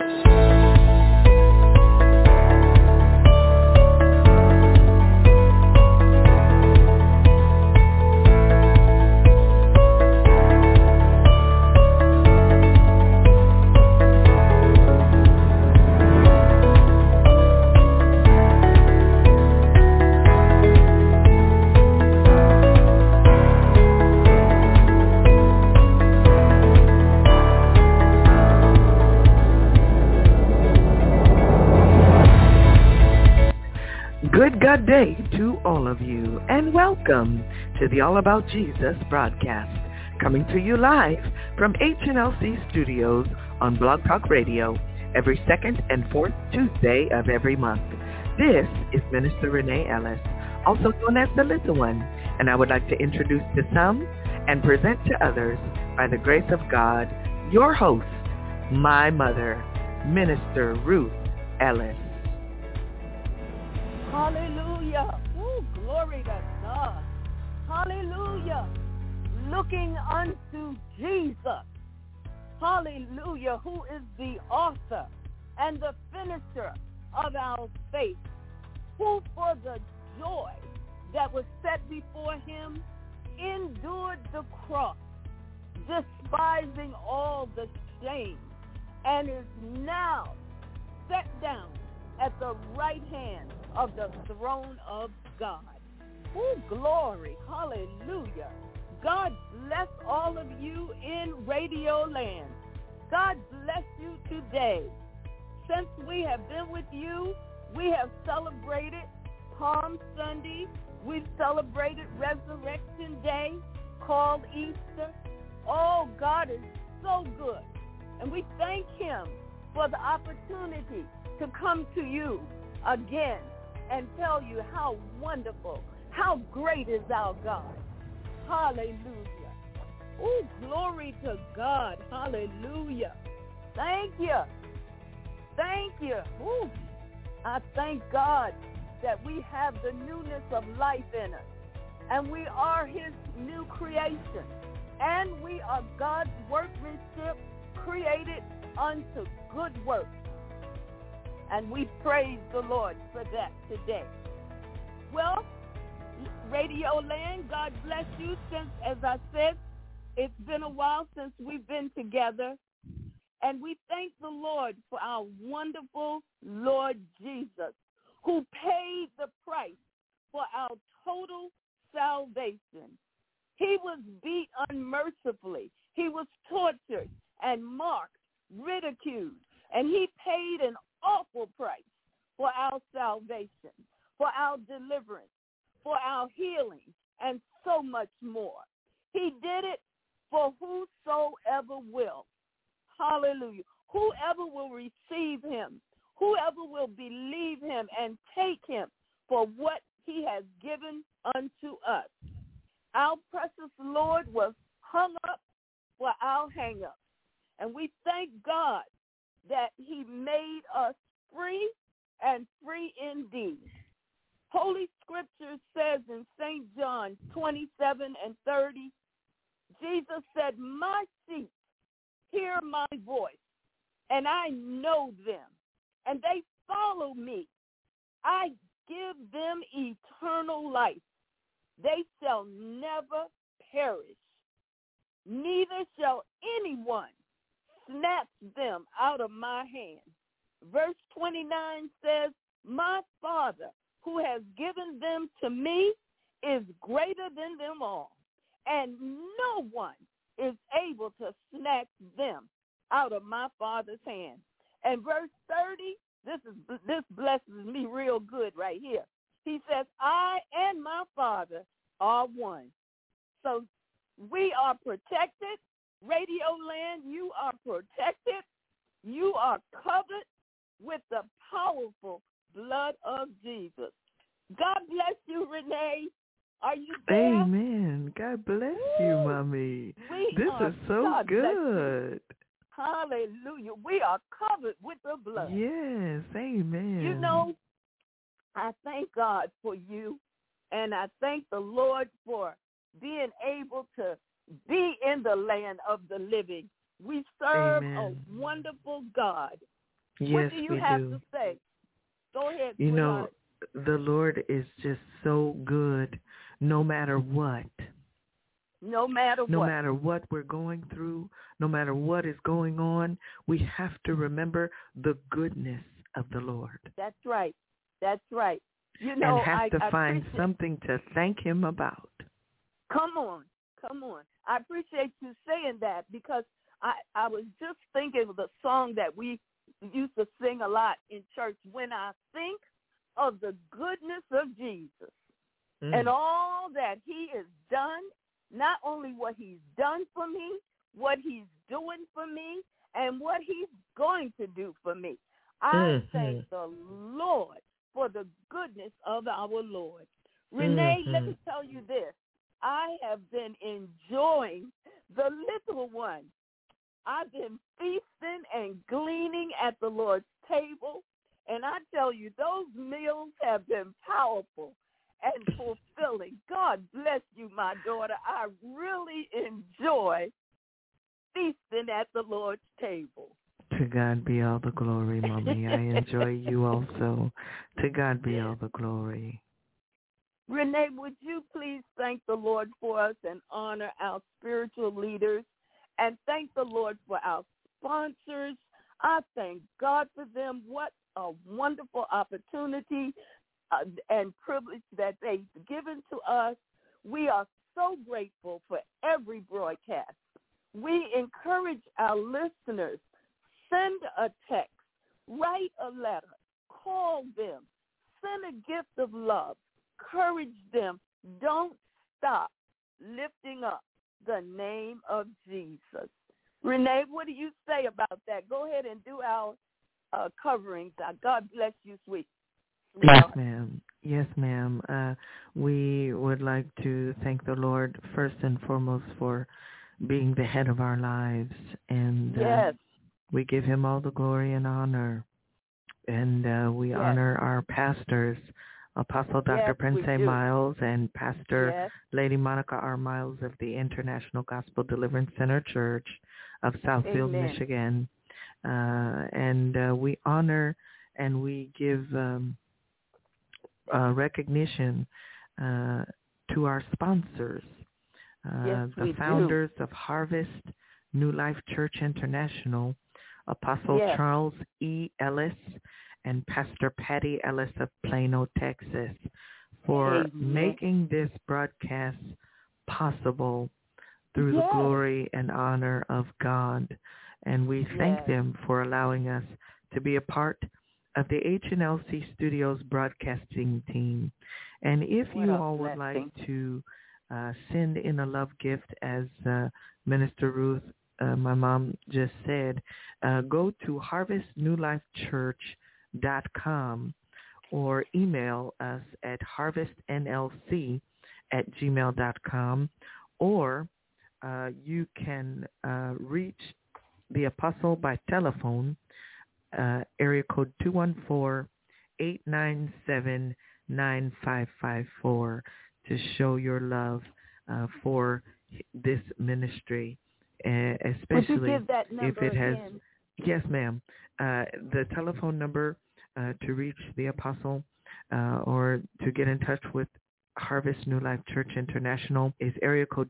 Good day to all of you, and welcome to the All About Jesus broadcast, coming to you live from HNLC Studios on Blog Talk Radio every second and fourth Tuesday of every month. This is Minister Renee Ellis, also known as the Little One, and I would like to introduce to some and present to others, by the grace of God, your host, my mother, Minister Ruth Ellis. Hallelujah. Ooh, glory to God. Hallelujah. Looking unto Jesus. Hallelujah. Who is the author and the finisher of our faith. Who for the joy that was set before him endured the cross, despising all the shame, and is now set down at the right hand of the throne of God. Oh, glory. Hallelujah. God bless all of you in Radio Land. God bless you today. Since we have been with you, we have celebrated Palm Sunday. We've celebrated Resurrection Day, called Easter. Oh, God is so good. And we thank him for the opportunity to come to you again and tell you how wonderful, how great is our God. Hallelujah. Oh, glory to God. Hallelujah. Thank you. Thank you. Ooh, I thank God that we have the newness of life in us, and we are his new creation, and we are God's workmanship, created unto good works. And we praise the Lord for that today. Well, Radio Land, God bless you. Since, as I said, it's been a while since we've been together. And we thank the Lord for our wonderful Lord Jesus, who paid the price for our total salvation. He was beat unmercifully. He was tortured and mocked, ridiculed, and he paid an awful price for our salvation, for our deliverance, for our healing, and so much more. He did it for whosoever will. Hallelujah. Whoever will receive him, whoever will believe him and take him for what he has given unto us. Our precious Lord was hung up for our hang-up. And we thank God that he made us free and free indeed. Holy Scripture says in St. John 27:30, Jesus said, my sheep hear my voice, and I know them, and they follow me. I give them eternal life. They shall never perish, neither shall anyone snatch them out of my hand. Verse 29 says, my Father, who has given them to me, is greater than them all, and no one is able to snatch them out of my Father's hand. And verse 30, this blesses me real good right here. He says, I and my Father are one. So we are protected. Radio Land, you are protected. You are covered with the powerful blood of Jesus. God bless you, Renee. Are you there? Amen. God bless you, Mommy. This is so God good. Hallelujah. We are covered with the blood. Yes, amen. You know, I thank God for you, and I thank the Lord for being able to be in the land of the living. We serve a wonderful God. Yes, What do you we have do. to say? Go ahead, You know, sweetheart. the Lord is just so good no matter what. No matter No what. matter what we're going through, no matter what is going on, we have to remember the goodness of the Lord. That's right. That's right. You And know, have to find appreciate, something to thank him about. come on. I appreciate you saying that because I was just thinking of the song that we used to sing a lot in church, When I Think of the Goodness of Jesus and all that he has done, not only what he's done for me, what he's doing for me, and what he's going to do for me. I thank the Lord for the goodness of our Lord. Renee, let me tell you this. I have been enjoying the little one. I've been feasting and gleaning at the Lord's table, and I tell you, those meals have been powerful and fulfilling. God bless you, my daughter. I really enjoy feasting at the Lord's table. To God be all the glory, Mommy. I enjoy you also. To God be all the glory. Renee, would you please thank the Lord for us and honor our spiritual leaders and thank the Lord for our sponsors. I thank God for them. What a wonderful opportunity and privilege that they've given to us. We are so grateful for every broadcast. We encourage our listeners, send a text, write a letter, call them, send a gift of love, encourage them. Don't stop lifting up the name of Jesus. Renee, what do you say about that? Go ahead and do our coverings. God bless you, sweet. Yes, ma'am. Yes, ma'am. We would like to thank the Lord first and foremost for being the head of our lives. And yes. We give him all the glory and honor. And we honor our pastors, Apostle Dr. Prince A. Miles and Pastor Lady Monica R. Miles of the International Gospel Deliverance Center Church of Southfield, Michigan. And we honor and we give recognition to our sponsors, the founders of Harvest New Life Church International, Apostle Charles E. Ellis and Pastor Patty Ellis of Plano, Texas, for making this broadcast possible through the glory and honor of God. And we thank them for allowing us to be a part of the HNLC Studios broadcasting team. And if you all would like to send in a love gift, as Minister Ruth, my mom, just said, go to harvestnewlifechurch.com or email us at harvestnlc@gmail.com, or you can reach the apostle by telephone, area code 214-897-9554, to show your love for this ministry, especially if it has. Again? Yes, ma'am. The telephone number to reach the apostle or to get in touch with Harvest New Life Church International is area code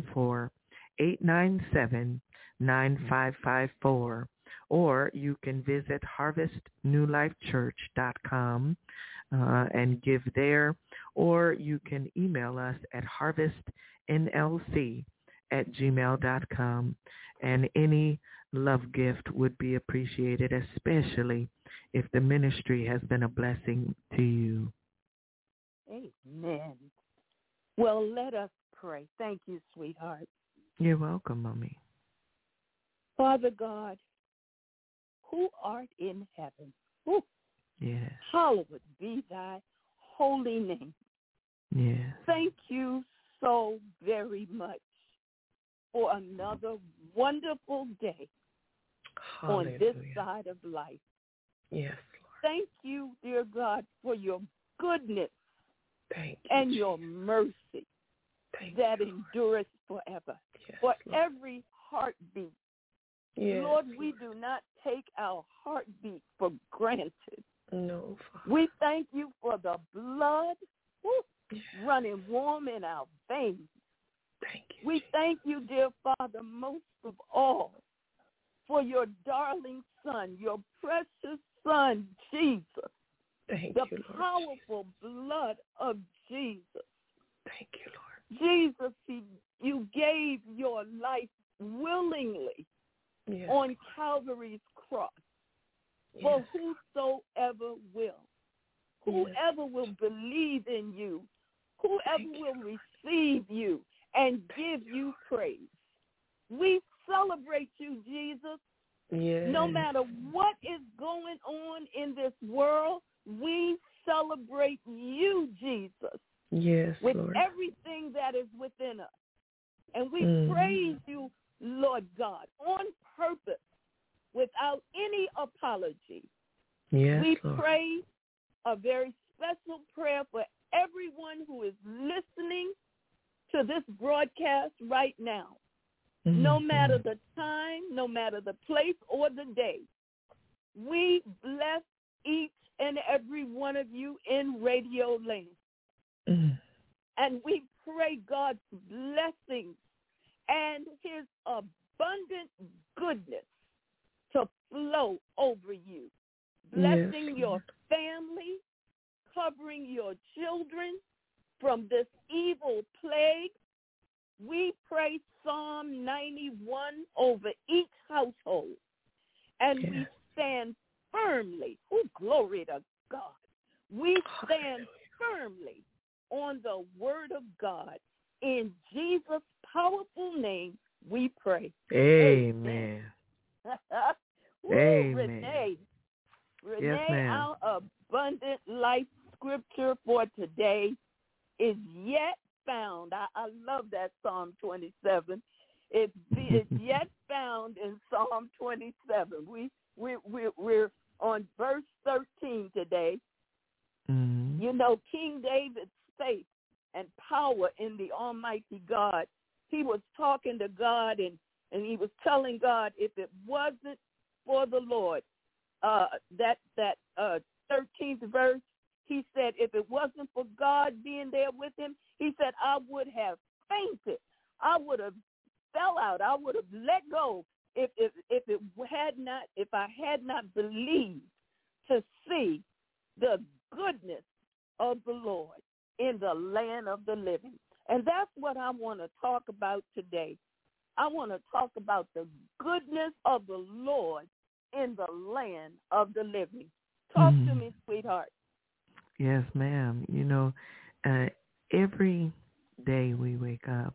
214-897-9554. Or you can visit harvestnewlifechurch.com and give there, or you can email us at harvestnlc@gmail.com, and any love gift would be appreciated, especially if the ministry has been a blessing to you. Amen. Well, let us pray. Thank you, sweetheart. You're welcome, Mommy. Father God, who art in heaven, yes, hallowed be thy holy name. Yes. Thank you so very much for another wonderful day on this side of life. Yes, Lord. Thank you, dear God, for your goodness and your mercy that endureth forever. Yes, for Lord. every heartbeat Yes. Lord, we do not take our heartbeat for granted. No, Father. We thank you for the blood running warm in our veins. Thank you. We thank you, dear Father, most of all, for your darling Son, your precious Son, Jesus. Thank the you, Lord. powerful blood of Jesus. Thank you, Lord. Jesus, you gave your life willingly on Calvary's cross for whosoever will. Whoever will believe in you, whoever will receive you and give you praise. We celebrate you, Jesus. No matter what is going on in this world, we celebrate you, Jesus, with Lord. everything that is within us. And we praise you, Lord God, on purpose, without any apology. We Lord. pray a very special prayer for everyone who is listening to this broadcast right now. No matter the time, no matter the place or the day, we bless each and every one of you in Radio Land. And we pray God's blessings and his abundant goodness to flow over you, blessing your family, covering your children from this evil plague. We pray Psalm 91 over each household, and we stand firmly. Oh, glory to God. We stand firmly on the word of God. In Jesus' powerful name, we pray. Amen. Amen. Renee, yes, our abundant life scripture for today is yet found. I love that Psalm 27. It's yet found in Psalm 27. We're on verse 13 today. You know, King David's faith and power in the Almighty God. He was talking to God and he was telling God, if it wasn't for the Lord, that 13th verse, he said, if it wasn't for God being there with him, he said, I would have fainted. I would have fell out. I would have let go if I had not believed to see the goodness of the Lord in the land of the living. And that's what I want to talk about today. I want to talk about the goodness of the Lord in the land of the living. Talk to me, sweetheart. Yes, ma'am. You know, every day we wake up,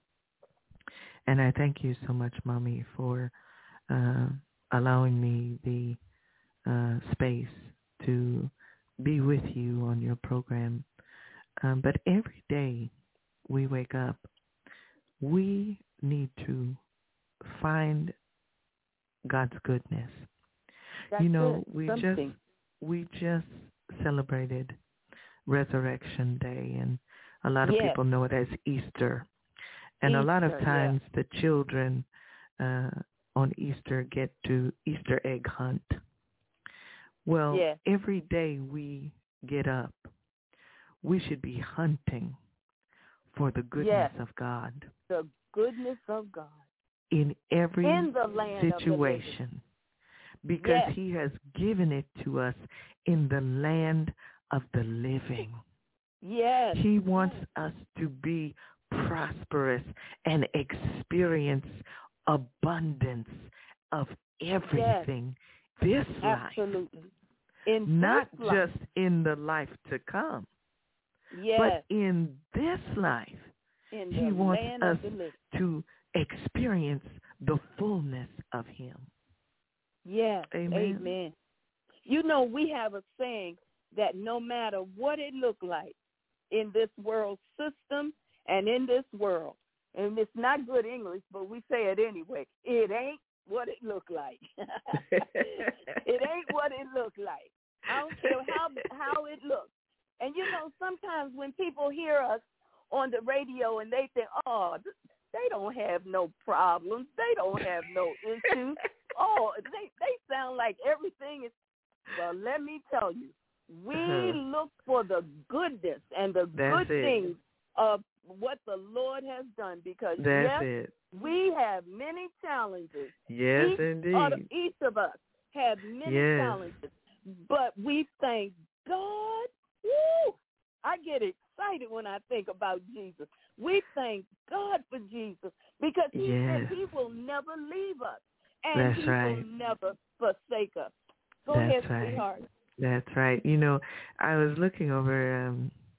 and I thank you so much, Mommy, for allowing me the space to be with you on your program. But every day we wake up, we need to find God's goodness. That's we just celebrated Resurrection Day, and a lot of people know it as Easter. And a lot of times the children on Easter get to Easter egg hunt. Well, every day we get up, we should be hunting for the goodness of God. The goodness of God. In every the land situation. Because he has given it to us in the land of the living. Yes. He wants us to be prosperous and experience abundance of everything this life. Absolutely. Not just in the life to come, but in this life. He wants us to experience the fullness of him. Yes. Amen. Amen. You know, we have a saying that no matter what it looked like in this world system and in this world, and it's not good English, but we say it anyway, it ain't what it looked like. It ain't what it looked like. I don't care how it looks. And, you know, sometimes when people hear us on the radio and they think, oh, they don't have no problems. They don't have no issues. Oh, they sound like everything is. Well, let me tell you, we look for the goodness and the good things of what the Lord has done, because we have many challenges. Yes, indeed. Each of us have many challenges, but we thank God. Woo! I get excited when I think about Jesus. We thank God for Jesus, because he said he will never leave us, and he will never forsake us. Go ahead, sweetheart. That's right. You know, I was looking over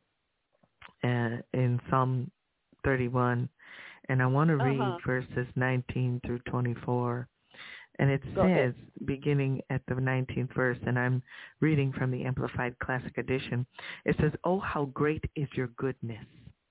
in Psalm 31, and I want to read verses 19 through 24. And it says, beginning at the 19th verse, and I'm reading from the Amplified Classic Edition, it says, "Oh, how great is your goodness,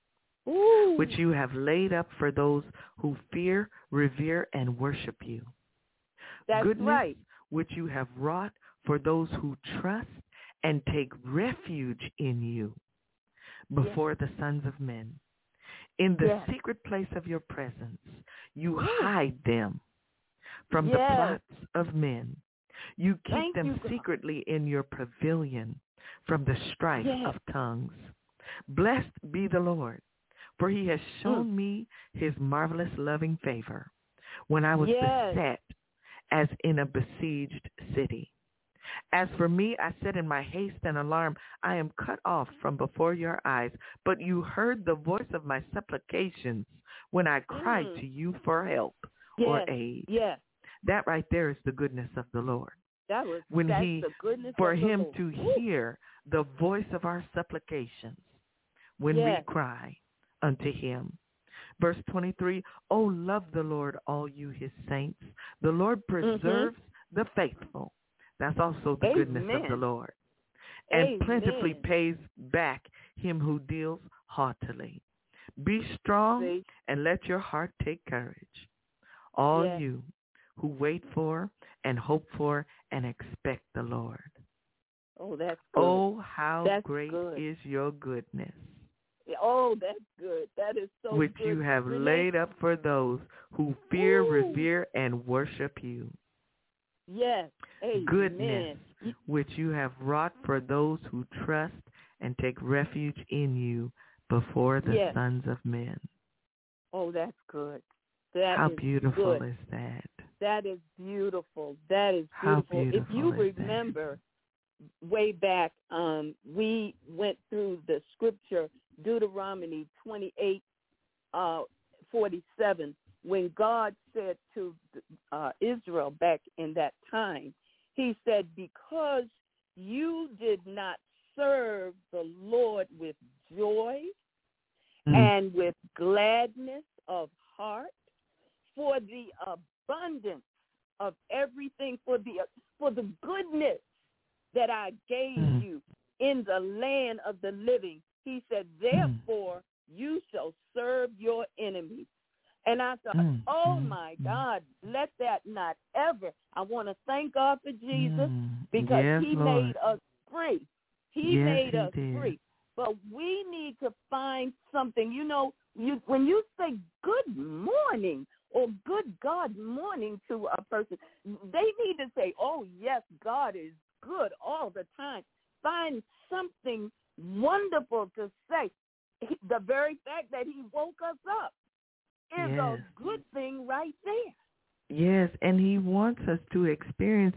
which you have laid up for those who fear, revere, and worship you. That's goodness right. which you have wrought for those who trust and take refuge in you before the sons of men. In the secret place of your presence, you hide them from the plots of men. You keep them secretly in your pavilion from the strife of tongues. Blessed be the Lord, for he has shown me his marvelous loving favor when I was beset as in a besieged city. As for me, I said in my haste and alarm, I am cut off from before your eyes. But you heard the voice of my supplications when I cried to you for help or aid." That right there is the goodness of the Lord. That's the goodness for of him the Lord. to hear the voice of our supplications when we cry unto him. Verse 23, "Oh, love the Lord, all you his saints. The Lord preserves the faithful." That's also the goodness of the Lord. "And plentifully pays back him who deals haughtily. Be strong and let your heart take courage. All you who wait for and hope for and expect the Lord." Oh, that's good. Oh, how great is your goodness. Oh, that's good. That is so which good. You have laid up for those who fear, revere, and worship you. Yes. Amen. Goodness, which you have wrought for those who trust and take refuge in you before the sons of men. Oh, that's good. How beautiful is that? That is beautiful. That is beautiful. How beautiful if you is remember, way back, we went through the scripture, Deuteronomy 28:47, when God said to Israel back in that time, he said, "Because you did not serve the Lord with joy and with gladness of heart, for the abundance of everything, for the goodness that I gave you in the land of the living," he said, "therefore you shall serve your enemies." And I thought, oh, my God, let that not ever. I want to thank God for Jesus, because he made us free. He made us free. But we need to find something. You know, when you say good morning or good God morning to a person, they need to say, oh, yes, God is good all the time. Find something wonderful to say. The very fact that he woke us up is a good thing right there. Yes, and he wants us to experience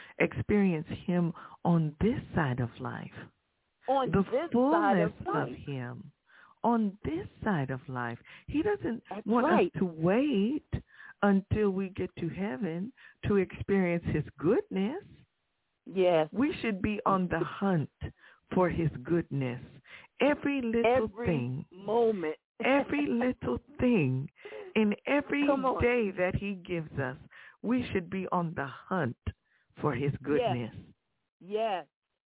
him on this side of life. On the this fullness side of life. him on this side of life. He doesn't That's want right. us to wait until we get to heaven to experience his goodness. Yes. We should be on the hunt for his goodness. Every thing. Moment. Every little thing in every day that he gives us, we should be on the hunt for his goodness. Yes.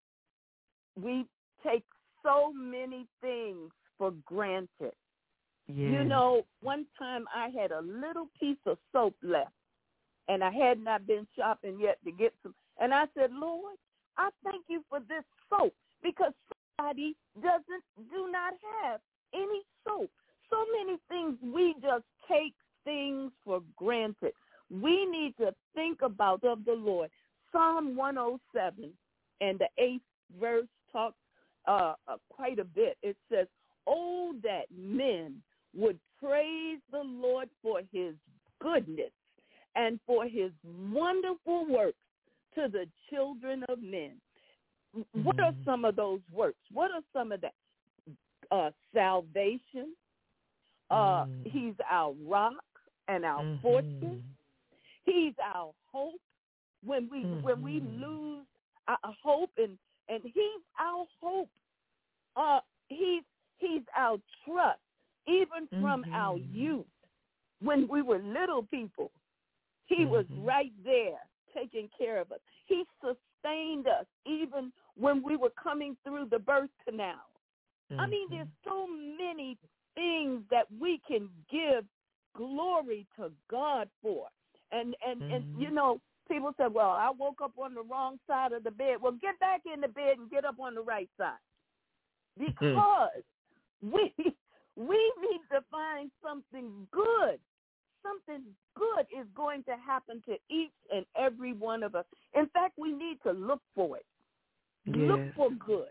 We take so many things for granted. Yes. You know, one time I had a little piece of soap left, and I had not been shopping yet to get some. And I said, "Lord, I thank you for this soap, because somebody do not have any soap." So many things we just take things for granted. We need to think about of the Lord. Psalm 107 and the 8th verse talks quite a bit. It says, "Oh, that men would praise the Lord for his goodness and for his wonderful works to the children of men." Mm-hmm. What are some of those works? What are some of that? Salvation. He's our rock and our fortress. He's our hope when we lose our hope, and he's our hope. He's our trust, even from our youth. When we were little people, he was right there taking care of us. He sustained us even when we were coming through the birth canal. I mean, there's so many things that we can give glory to God for. And you know, people say, well, I woke up on the wrong side of the bed. Well, get back in the bed and get up on the right side. Because we need to find something good. Something good is going to happen to each and every one of us. In fact, we need to look for it. Yes. Look for good.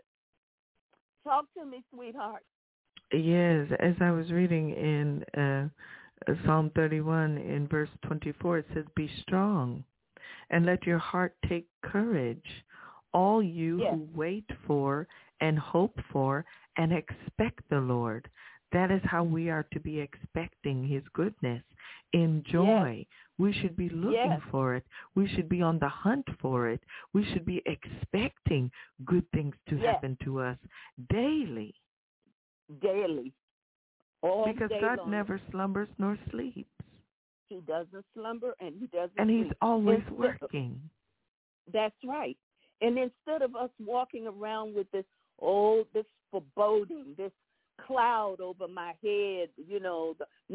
Talk to me, sweetheart. Yes, as I was reading in Psalm 31 in verse 24, it says, "Be strong and let your heart take courage, all you who wait for and hope for and expect the Lord." That is how we are to be expecting his goodness in joy. Yes. We should be looking for it. We should be on the hunt for it. We should be expecting good things to happen to us daily. Daily. Because God long. Never slumbers nor sleeps. He doesn't slumber and he doesn't And sleep. He's always working. That's right. And instead of us walking around with this foreboding, this cloud over my head, you know,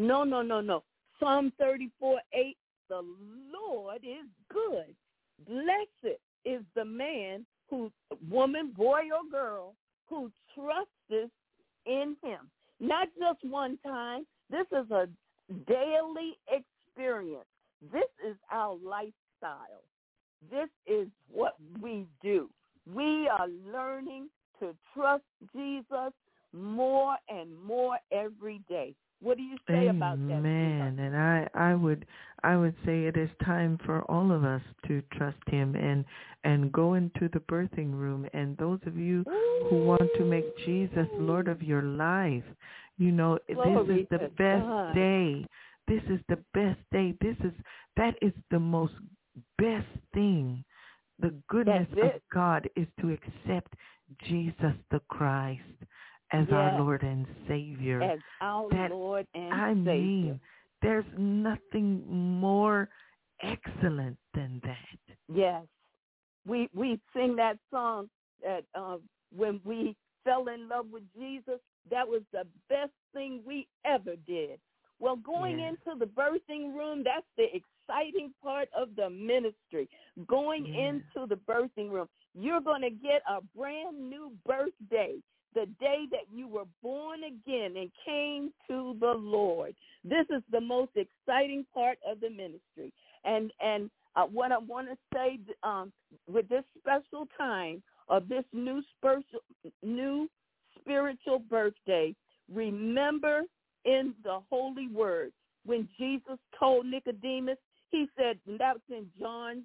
no. Psalm 34:8, the Lord is good. Blessed is the man woman, boy or girl, who trusts in him. Not just one time. This is a daily experience. This is our lifestyle. This is what we do. We are learning to trust Jesus more and more every day. What do you say about that? Amen. And I would say it is time for all of us to trust him and go into the birthing room. And those of you who want to make Jesus Lord of your life, you know, this is the best day. This is the best day. That is the most best thing. The goodness of God is to accept Jesus the Christ as our Lord and Savior. As our Lord and Savior. I mean, there's nothing more excellent than that. Yes. We sing that song that when we fell in love with Jesus, that was the best thing we ever did. Well, going into the birthing room, that's the exciting part of the ministry. Going into the birthing room, you're going to get a brand new birthday, the day that you were born again and came to the Lord. This is the most exciting part of the ministry. And what I want to say with this special time of this new spiritual birthday, remember in the Holy Word, when Jesus told Nicodemus, he said, and that was in John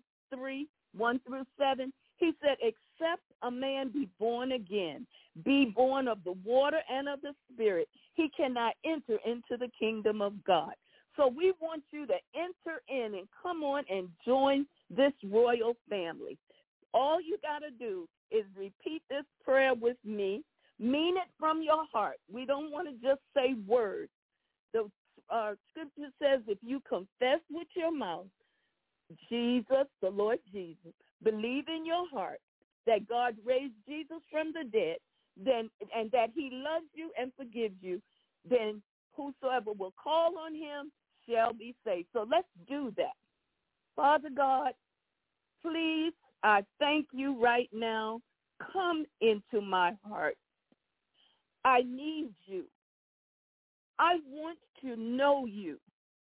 3:1-7, he said, except a man be born again, be born of the water and of the Spirit, he cannot enter into the kingdom of God. So we want you to enter in and come on and join this royal family. All you got to do is repeat this prayer with me. Mean it from your heart. We don't want to just say words. The scripture says if you confess with your mouth, Jesus, the Lord Jesus, believe in your heart that God raised Jesus from the dead, then and that he loves you and forgives you, then whosoever will call on him shall be saved. So let's do that. Father God, please, I thank you right now. Come into my heart. I need you. I want to know you.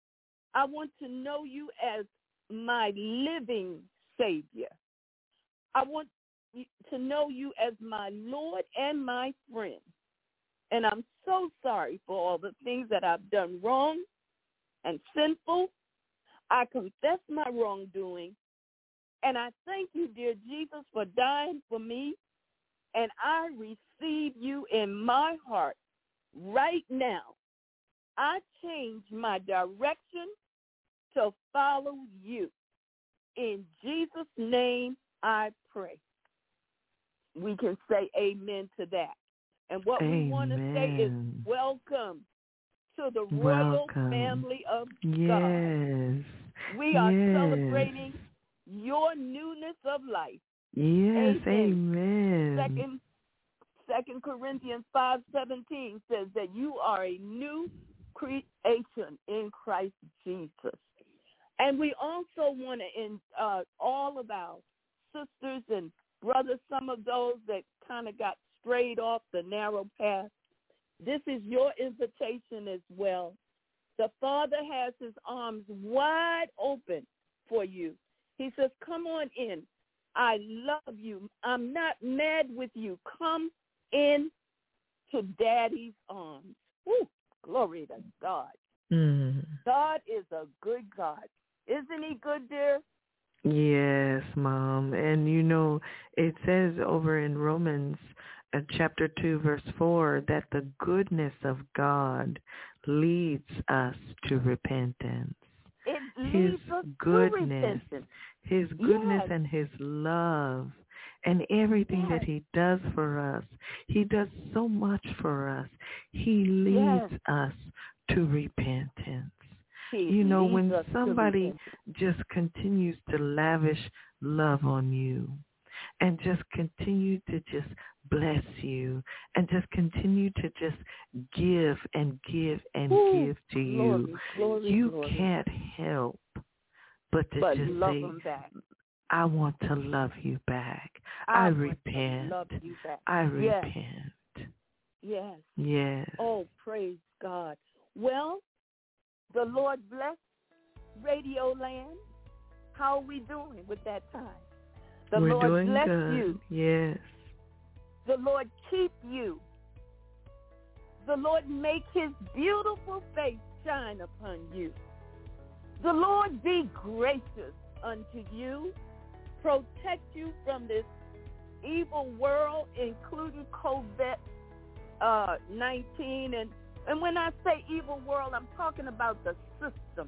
I want to know you as my living Savior. I want to know you as my Lord and my friend. And I'm so sorry for all the things that I've done wrong and sinful. I confess my wrongdoing. And I thank you, dear Jesus, for dying for me. And I receive you in my heart right now. I change my direction to follow you. In Jesus' name I pray. We can say amen to that. And what we want to say is welcome to the royal family of God. We are celebrating your newness of life. Yes, amen. Second Corinthians 5:17 says that you are a new creation in Christ Jesus. And we also want to, all of our sisters and brothers, some of those that kind of got strayed off the narrow path, this is your invitation as well. The Father has his arms wide open for you. He says, come on in. I love you. I'm not mad with you. Come in to Daddy's arms. Woo, glory to God. God is a good God. Isn't he good, dear? Yes, Mom. And you know, it says over in Romans chapter 2, verse 4, that the goodness of God leads us to repentance. It leads us to repentance. His goodness and his love and everything that he does for us. He does so much for us. He leads us to repentance. You know, when somebody just continues to lavish love on you and just continue to just bless you and just continue to just give and give and give to you, you can't help but to just love say, them back. I want to love you back. I repent. Love you back. I repent. Yes. Yes. Oh, praise God. Well, the Lord bless Radio Land. How are we doing with that time? We're Lord doing bless good. you. Yes. The Lord keep you. The Lord make his beautiful face shine upon you. The Lord be gracious unto you, protect you from this evil world, including COVID-19. And when I say evil world, I'm talking about the system,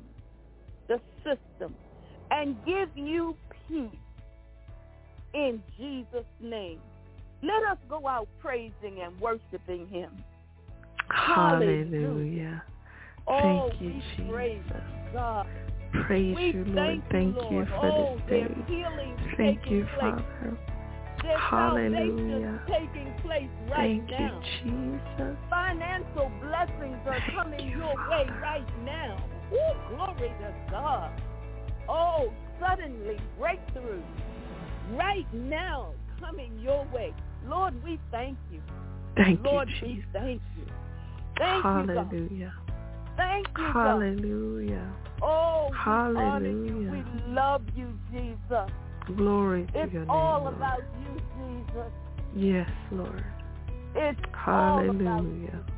and give you peace in Jesus' name. Let us go out praising and worshiping him. Hallelujah. Thank you, Jesus. Praise God. Praise you, Lord. Thank you for this day. Thank you, Father. There's Hallelujah. taking place right now. Thank you, Jesus. Financial blessings are coming your way right now. Oh, glory to God. Oh, suddenly breakthrough right now coming your way. Lord, we thank you. Lord, you, Jesus. We thank you. Hallelujah. Thank you, God. Hallelujah. Oh, we hallelujah. honor you. We love you, Jesus. Glory to your name, It's all Lord. about you, Jesus. Yes, Lord. It's hallelujah. all about you.